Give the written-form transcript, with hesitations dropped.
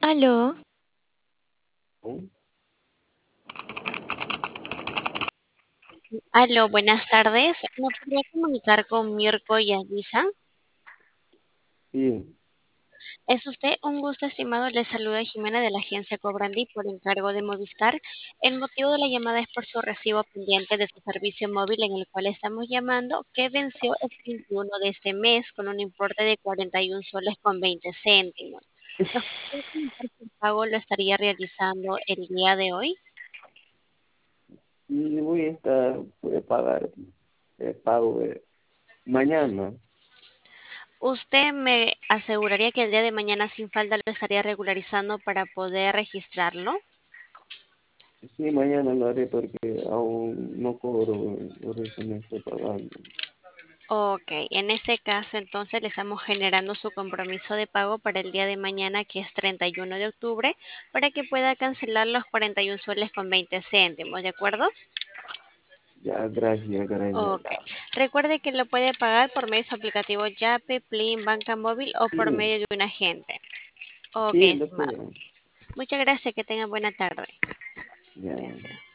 Aló, Aló, buenas tardes. ¿Me podría comunicar con Mirko y Alisa? Sí, Es usted un gusto, estimado. Le saluda Jimena de la agencia Cobrandi por encargo de Movistar. El motivo de la llamada es por su recibo pendiente de su servicio móvil en el cual estamos llamando, que venció el 31 de este mes con un importe de 41 soles con 20 céntimos. ¿Nos podría comentar si el pago lo estaría realizando el día de hoy? y voy a pagar el pago de mañana. ¿Usted me aseguraría que el día de mañana sin falta lo estaría regularizando para poder registrarlo? Sí, mañana lo haré porque aún no cobro, por eso me estoy pagando. Ok, en ese caso entonces le estamos generando su compromiso de pago para el día de mañana, que es 31 de octubre, para que pueda cancelar los 41 soles con 20 céntimos, ¿de acuerdo? Ya, gracias, gracias. Ok. Recuerde que lo puede pagar por medio de su aplicativo Yape, Plin, Banca Móvil o por Sí, medio de un agente. Ok, sí, lo estimado. puedo. Muchas gracias, que tenga buena tarde. Ya. Gracias.